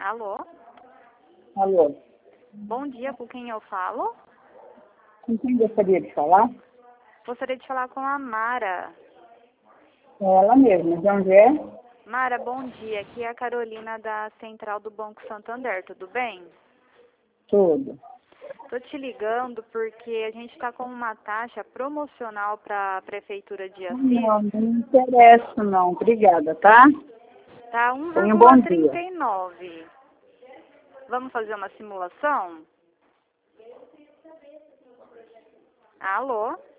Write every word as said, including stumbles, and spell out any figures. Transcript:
Alô? Alô? Bom dia, com quem eu falo? Com quem gostaria de falar? Gostaria de falar com a Mara. É ela mesma. De onde é? Mara, bom dia. Aqui é a Carolina da Central do Banco Santander, tudo bem? Tudo. Tô te ligando porque a gente está com uma taxa promocional para a Prefeitura de Assis. Não, não me interessa não. Obrigada, tá? Tá um Tenha um bom vírgula dia. trinta e nove. Vamos fazer uma simulação? Alô?